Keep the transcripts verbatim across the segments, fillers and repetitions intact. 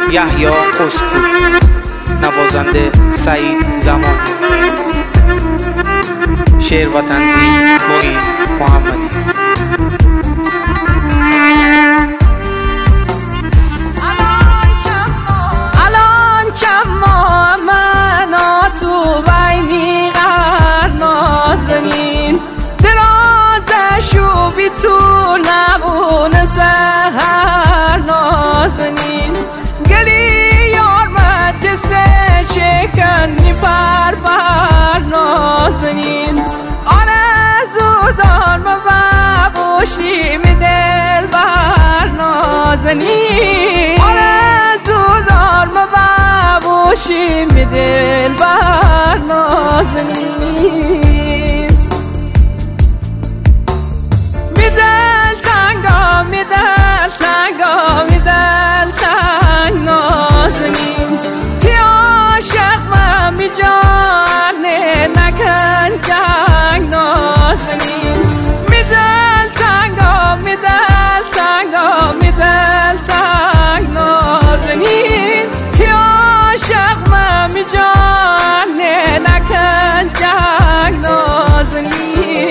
یحیی اسکو، نوازنده سعید زمانی، شعر و تنظیم معین محمدی. الان چما منا تو بای میقر نازنین، درازشو بی تو نبونه سهر نازنین، گلی یار مدسه چکنی پر پر نازنین، آرزو دار مبابوشی می دل بر نازنین، آرزو دار مبابوشی می دل بر نازنین، می دل تنگا می دل تنگا می دل تنگ نازنین، تی عاشق من می جانه نکن جنگ نازنین، می دل تنگا می دل تنگا می دل تنگ نازنین، تی عاشق من می جانه نکن جنگ نازنین.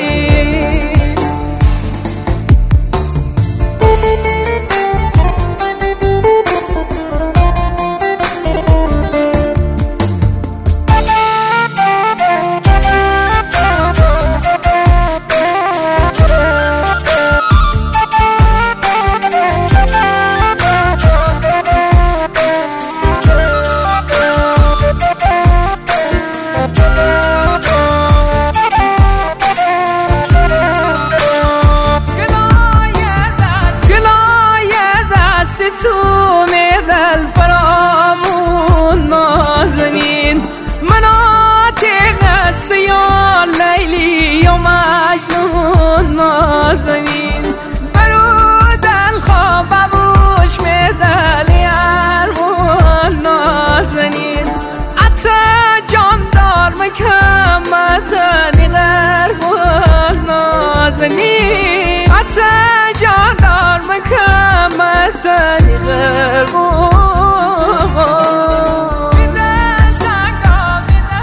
تو میدل فرامون نازنین، مناطق سیال لیلی و مجنون نازنین، برو دل خواب ببوش میدل یارمون نازنین، عطا جان دار مکمتنی غربون نازنین، عطا جان دار مکمتنی غربون. میدل تنگا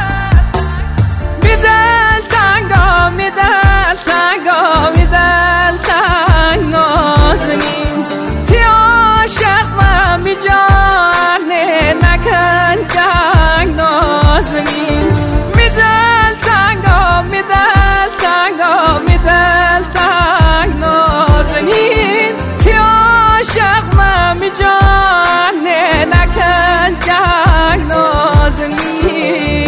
میدل تنگا میدل تنگا میدل تنگ نازنین، تی عاشق من می جانه نکن جنگ نازنین، میدل تنگا میدل تنگا میدل تنگ نازنین، تی عاشق من می جانه نکن جنگ نازنین.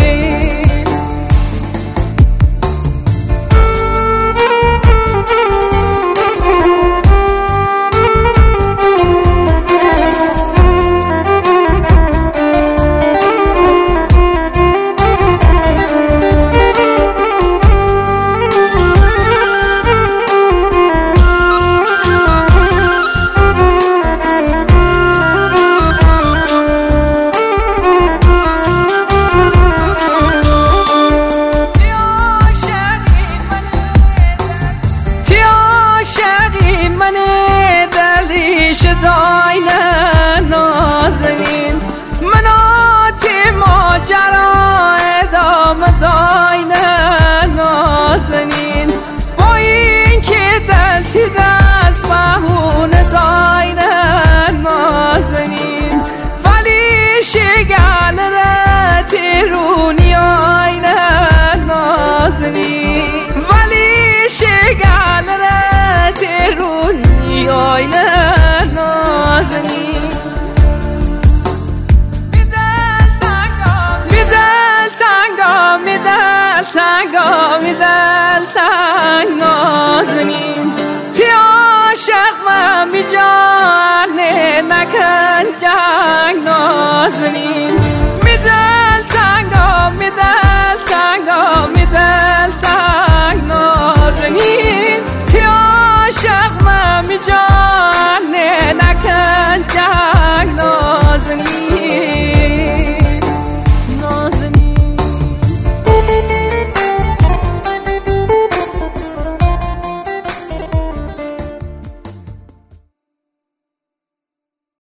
شداینه نازنین، مناتی ماجرا ادامه داینه نازنین، با این که دلتی دست بهونه داینه نازنین، ولی شگل رتی رونی آینه نازنین، ولی شگل رتی رونی آینه نازنین، میدل تنگا میدل تنگا میدل تنگا میدل تنگ نازنین، تی عاشق من می جانه نکن جنگ نازنین.